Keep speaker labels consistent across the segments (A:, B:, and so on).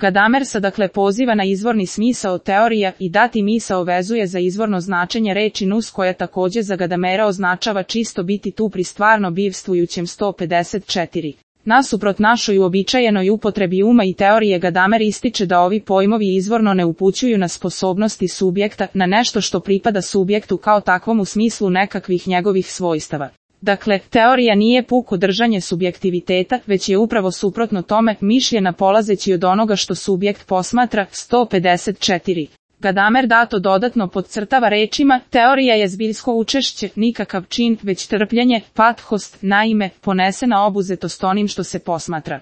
A: Gadamer se dakle poziva na izvorni smisao teorija i dati misao vezuje za izvorno značenje reči nus koja takođe za Gadamera označava čisto biti tu pri stvarno bivstvujućem 154. Nasuprot našoj uobičajenoj upotrebi uma i teorije Gadamer ističe da ovi pojmovi izvorno ne upućuju na sposobnosti subjekta, na nešto što pripada subjektu kao takvom u smislu nekakvih njegovih svojstava. Dakle, teorija nije puko držanje subjektiviteta, već je upravo suprotno tome, mišljena polazeći od onoga što subjekt posmatra. 154. Gadamer dato dodatno podcrtava rečima, teorija je zbiljsko učešće, nikakav čin, već trpljenje, pathost, naime, ponesena obuzetost onim što se posmatra.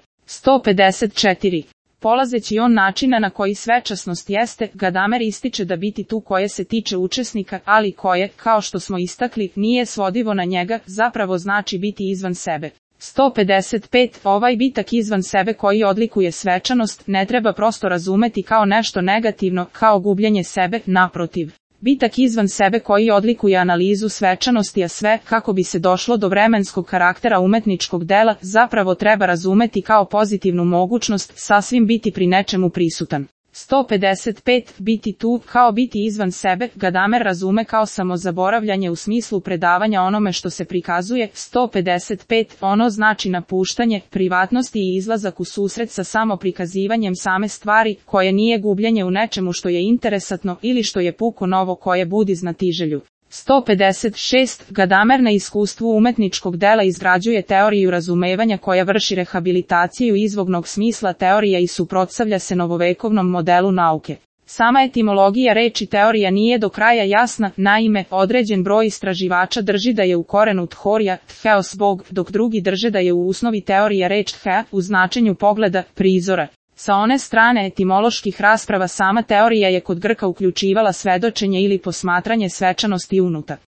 A: 154. Polazeći on načina na koji svečasnost jeste, Gadamer ističe da biti tu koje se tiče učesnika, ali koje, kao što smo istakli, nije svodivo na njega, zapravo znači biti izvan sebe. 155. Ovaj bitak izvan sebe koji odlikuje svečanost, ne treba prosto razumeti kao nešto negativno, kao gubljenje sebe, naprotiv. Bitak izvan sebe koji odlikuje analizu svečanosti, a sve, kako bi se došlo do vremenskog karaktera umetničkog dela, zapravo treba razumeti kao pozitivnu mogućnost, sasvim biti pri nečemu prisutan. 155. Biti tu, kao biti izvan sebe, Gadamer razume kao samozaboravljanje u smislu predavanja onome što se prikazuje. 155. Ono znači napuštanje, privatnosti i izlazak u susret sa samoprikazivanjem same stvari, koje nije gubljenje u nečemu što je interesantno ili što je puko novo koje budi znatiželju. 156. Gadamer na iskustvu umetničkog dela izgrađuje teoriju razumevanja koja vrši rehabilitaciju izvognog smisla teorija i suprotstavlja se novovekovnom modelu nauke. Sama etimologija reči teorija nije do kraja jasna, naime, određen broj istraživača drži da je u korenu thorija, theos bog, dok drugi drže da je u osnovi teorija reč the, u značenju pogleda, prizora. Sa one strane etimoloških rasprava sama teorija je kod Grka uključivala svedočenje ili posmatranje svečanosti unutar.